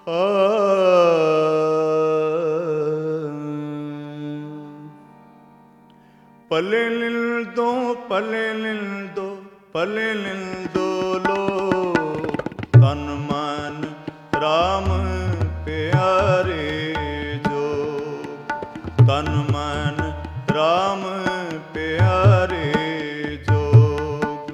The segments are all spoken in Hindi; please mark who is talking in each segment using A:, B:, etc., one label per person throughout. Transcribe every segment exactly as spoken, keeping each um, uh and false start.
A: पले लिंदो पले लिंदो पले लिंदो लो तन मन राम प्यारे जो तन मन राम प्यारे जोग।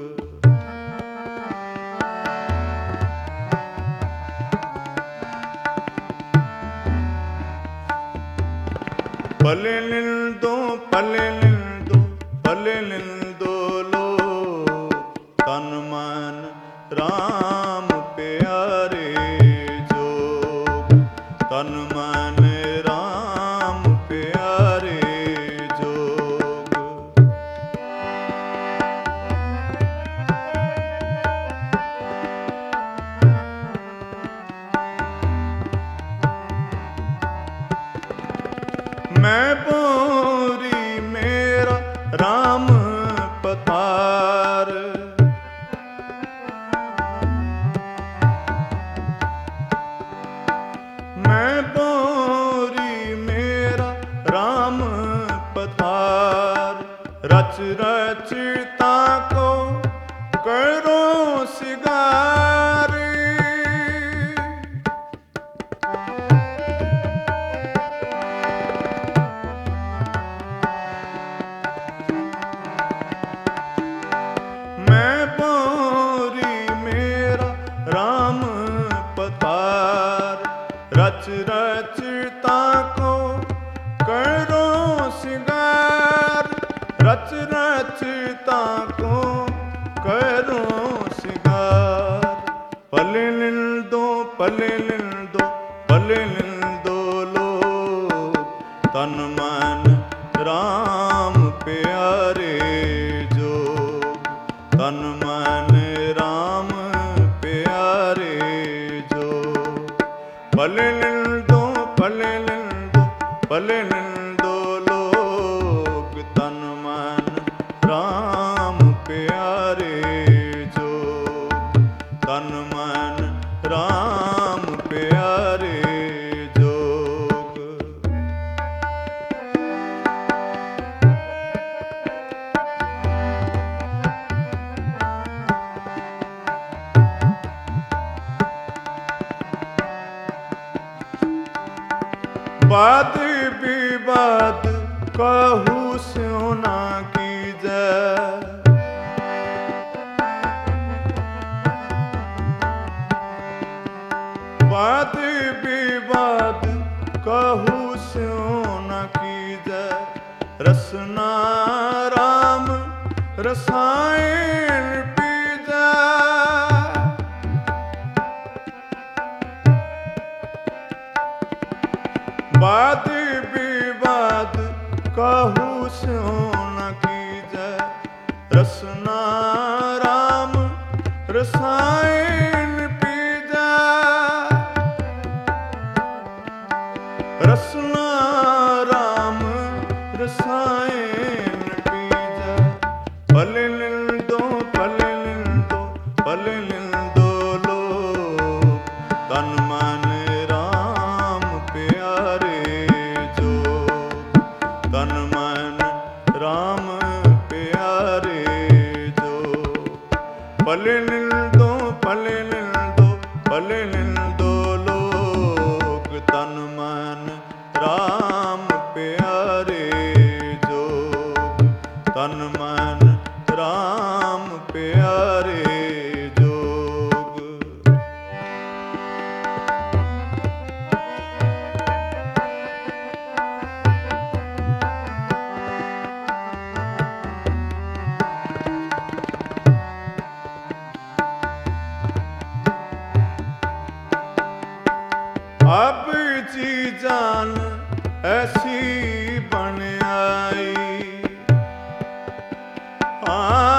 A: पले लिंदो पले लिंदो पले लिंदो लो तन मन राम प्यारे जोग तन मन राम प्यारे जोग। मैं बोरी मेरा राम पतार मैं बोरी मेरा राम पतार रच रचता को करो सिगारी। मैं बोरी मेरा राम पतार रच रचता को करो सिंगार रच रचता को करो सिंगार। पले लिंदो पले लिंदो पले लिंदो लो तन मन राम प्यारे जो तन मन राम प्यारे जो। पले लिंदो पले लिंदो पले लिंदो लोग तन मन राम प्यारे जो तन मन राम प्यारे जोग। वाद विवाद कहू सोना की जय वाद विवाद कहू सोना की जय रसना राम रसायन पी जय। वाद विवाद कहू सोना की जय रसना राम रसायन पी जय रसना राम रसायन पी जय। पले लिंदो पले लिंदो पले लिंदो लो तन मन राम प्यारे जो तन मन राम प्यारे जो। पले लिंदो पले लिंदो पले लिंदो लोग तन मन राम प्यारे जो तन मन राम प्यारे जोग। अब जी जान ऐसी बन आई आ,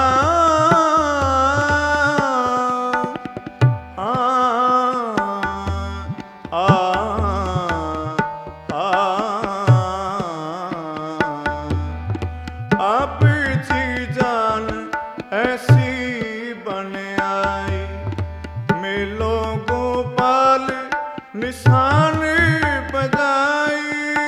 A: आ, आ, आ, अब जी जान ऐसी बन आई मिलो गोपाल निशान बजाई।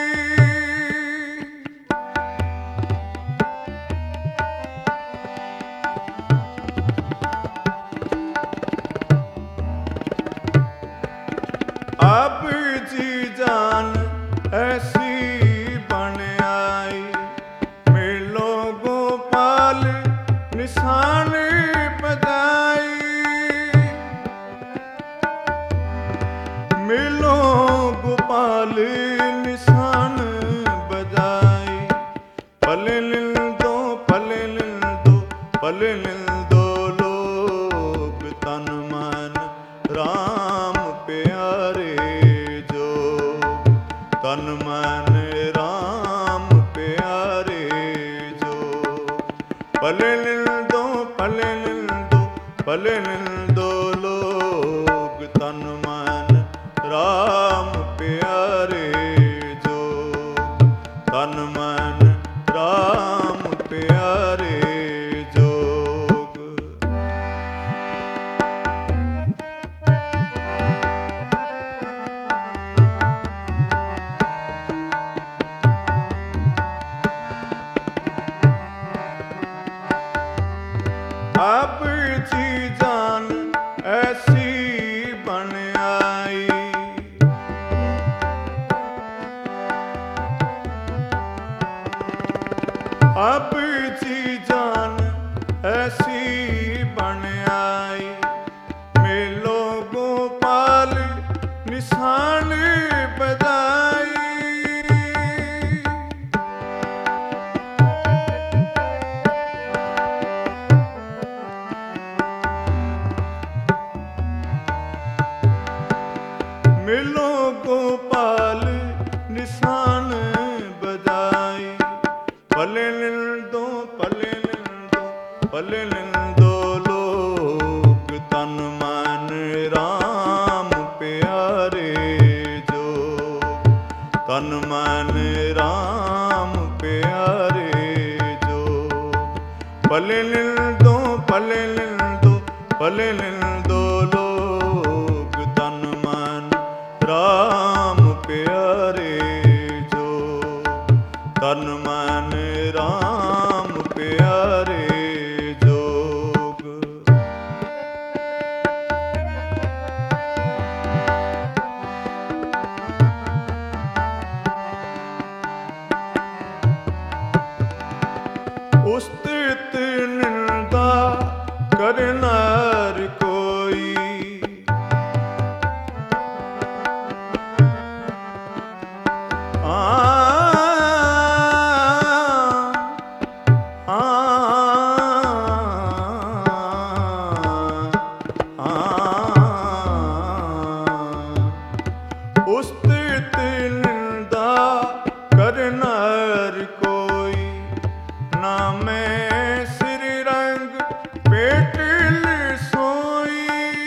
A: अब जी जान ऐसी बन आई, मिलो गोपाल निशान बजाई। मिलो गोपाल निशान बजाई। पले लिल दो पले लिल दो पले लिल दो लोग तन मन राम प्यारे जो, तन मन राम प्यारे जो। पले लिल दो पले लिल दो पले लिल दो लोग तन मन राम प्यारे जो, तन मन राम प्यारे जोग। अब जी जान ऐसी बन आई, अब जी जान ऐसी बन आई। मिलो गोपाल निशान बजाई। मिलो गोपाल निशान बजाई। पले लिल दो पले लिल दो पले लिल दो लोग तन मन राम प्यारे जो, तन मन राम प्यारे जो। पले लिल दो पले लिल दो पले लिल दो लोग तन मन राम प्यारे जो, तन मन राम प्यारे जोग। उस्तत निंदा करनार कोई, उस्तत निंदा करनार कोई, ना मैं श्री रंग पेटल सोई।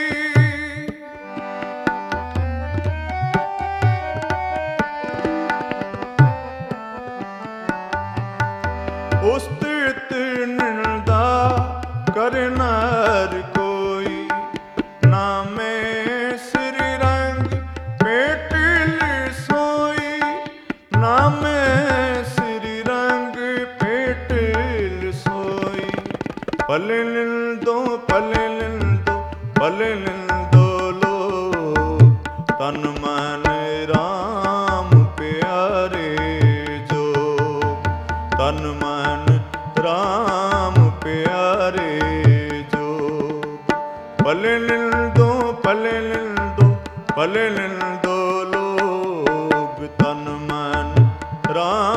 A: उस्तत निंदा करनार कोई, ना मैं श्री रंग पेटल सोई। ना मैं श्री रंग पेटल सोई। पले लिल दो पले लिल दो पले लिल दो लोग तन मन राम प्यारे जो, तन मन राम प्यारे जो। पले लिल दो पले लिल दो पले लिल दो लोग तन मन राम